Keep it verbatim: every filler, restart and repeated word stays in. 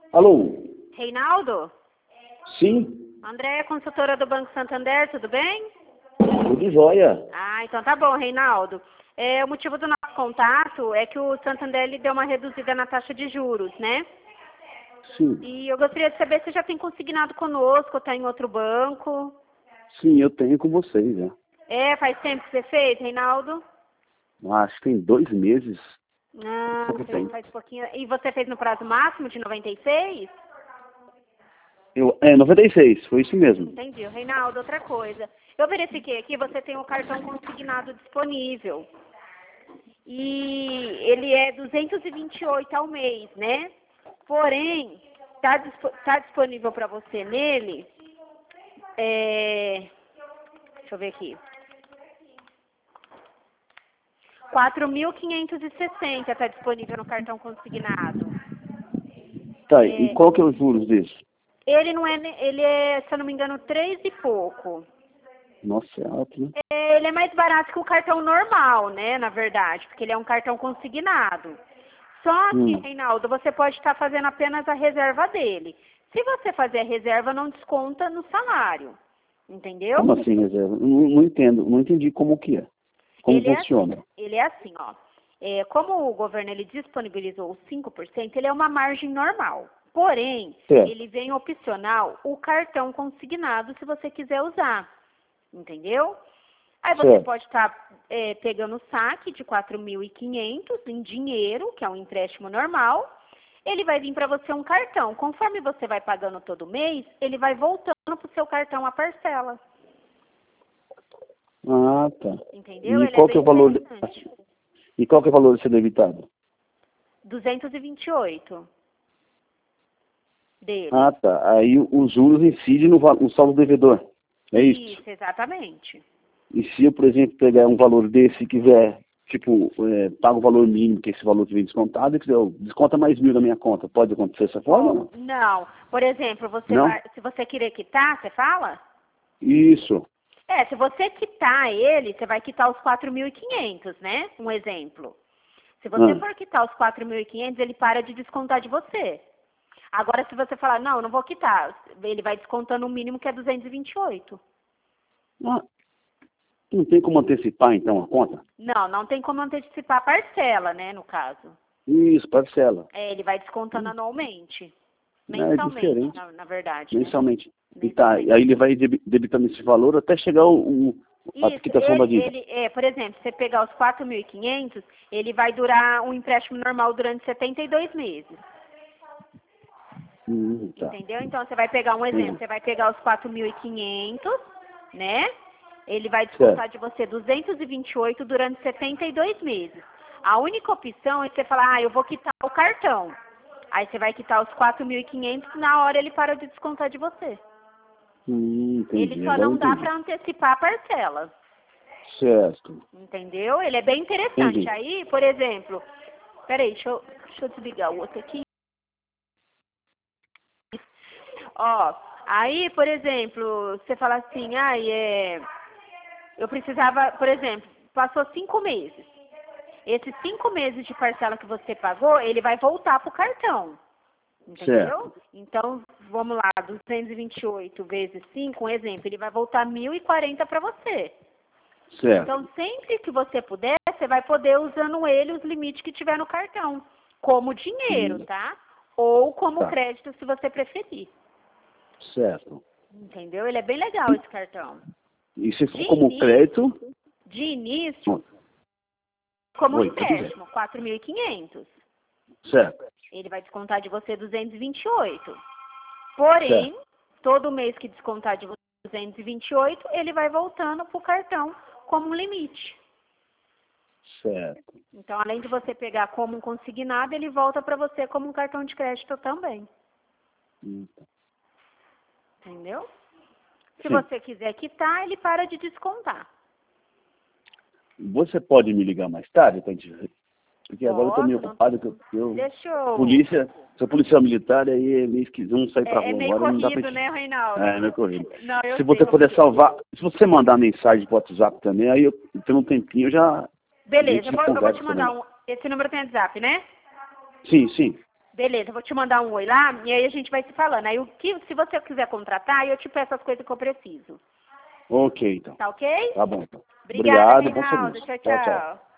Alô? Reinaldo? Sim? André, consultora do Banco Santander, tudo bem? Tudo jóia. Ah, então tá bom, Reinaldo. É, o motivo do nosso contato é que o Santander lhe deu uma reduzida na taxa de juros, né? Sim. E eu gostaria de saber se já tem consignado conosco ou está em outro banco. Sim, eu tenho com vocês, já. É, faz tempo que você fez, Reinaldo? Acho que tem dois meses. Ah, Pouco fez, tempo. faz pouquinho. E você fez no prazo máximo de noventa e seis? Eu, é, noventa e seis, foi isso mesmo. Entendi. Reinaldo, outra coisa. Eu verifiquei aqui, você tem um cartão consignado disponível. E ele é duzentos e vinte e oito ao mês, né? Porém, está tá disponível para você nele, é, deixa eu ver aqui, quatro mil quinhentos e sessenta está disponível no cartão consignado. Tá, É, e qual que é os juros disso? ele não é, ele é, se eu não me engano, três e pouco. Nossa, é alto, né? É, ele é mais barato que o cartão normal, né, na verdade, porque ele é um cartão consignado. Só que, Hum. Reinaldo, você pode estar fazendo apenas a reserva dele. Se você fazer a reserva, não desconta no salário. Entendeu? Como assim, reserva? Não, não entendo, não entendi como que é. Como Ele é funciona. assim, ele é assim, ó. É, como o governo ele disponibilizou os cinco por cento, ele é uma margem normal. Porém, Certo. ele vem opcional o cartão consignado se você quiser usar. Entendeu? Aí você Certo. pode estar é, pegando o saque de quatro mil e quinhentos em dinheiro, que é um empréstimo normal. Ele vai vir para você um cartão. Conforme você vai pagando todo mês, ele vai voltando para o seu cartão a parcela. Ah, tá. Entendeu? E Ele é qual que é bem o valor? de- interessante. E qual que é o valor de ser debitado? duzentos e vinte e oito dele. Ah, tá. Aí os juros incidem no, val- no saldo devedor. É isso? Isso, exatamente. E se eu, por exemplo, pegar um valor desse e quiser, tipo, é, pago o valor mínimo, que é esse valor que vem descontado, e quiser, eu desconta mais mil da minha conta, pode acontecer dessa forma ou não? Não. Por exemplo, você Não? vai, se você querer quitar, você fala? Isso. É, se você quitar ele, você vai quitar os quatro mil e quinhentos, né? Um exemplo. Se você Ah. for quitar os quatro mil e quinhentos, ele para de descontar de você. Agora, se você falar, não, eu não vou quitar, ele vai descontando o mínimo que é duzentos e vinte e oito. Ah, não tem como antecipar, então, a conta? Não, não tem como antecipar a parcela, né, no caso. Isso, parcela. É, ele vai descontando Hum. anualmente. É Mensalmente, diferente. na, na verdade. Né? Mensalmente. E tá, Mensalmente. e aí ele vai debi- debitando esse valor até chegar o, o- a Isso, quitação da ele, dívida. ele, é, por exemplo, você pegar os quatro mil e quinhentos, ele vai durar um empréstimo normal durante setenta e dois meses. Hum, tá. Entendeu? Então, você vai pegar um exemplo, Uhum. você vai pegar os quatro mil e quinhentos, né? Ele vai descontar Certo. de você duzentos e vinte e oito durante setenta e dois meses. A única opção é você falar, ah, eu vou quitar o cartão. Aí você vai quitar os quatro mil e quinhentos, na hora ele para de descontar de você. Hum, entendi. Ele só Agora eu não dá entendi. para antecipar a parcela. Certo. Entendeu? Ele é bem interessante. Entendi. Aí, por exemplo, peraí, deixa eu, deixa eu desligar o outro aqui. Ó, aí, por exemplo, você fala assim, ah, é, eu precisava, por exemplo, passou cinco meses. Esses cinco meses de parcela que você pagou, ele vai voltar pro cartão. Entendeu? Certo. Então, vamos lá, duzentos e vinte e oito vezes cinco, um exemplo, ele vai voltar mil e quarenta para você. Certo. Então, sempre que você puder, você vai poder usando ele os limites que tiver no cartão. Como dinheiro, Hum. tá? Ou como Tá. crédito, se você preferir. Certo. Entendeu? Ele é bem legal, esse cartão. E se for De como início, crédito? de início, Hum. como um Oi, tudo bem. empréstimo, quatro mil e quinhentos. Certo. Ele vai descontar de você duzentos e vinte e oito. Porém, Certo. todo mês que descontar de você duzentos e vinte e oito, ele vai voltando para o cartão como um limite. Certo. Então, além de você pegar como um consignado, ele volta para você como um cartão de crédito também. Hum. Entendeu? Se Sim. você quiser quitar, ele para de descontar. Você pode me ligar mais tarde pra gente... Porque agora eu estou meio Posso, não- ocupado, que eu, eu Deixa eu... polícia, sou policial militar, aí é meio esquisito, não sair pra É, é rua meio agora, não dá pra corrido, gente... né, Reinaldo? É, meio corrido. Não, eu Se sei você como puder que é. salvar, se você mandar mensagem pro WhatsApp também, aí eu tenho um tempinho, eu já... a Beleza, gente eu vou, eu vou conversa te mandar também. um... Esse número tem WhatsApp, né? Sim, sim. Beleza, vou te mandar um oi lá e aí a gente vai se falando. Aí o que, se você quiser contratar, eu te peço as coisas que eu preciso. Ok, então. Tá ok? Tá bom, então. Obrigada, Obrigado, bom Reinaldo. serviço. Tchau, Tchau, tchau. tchau.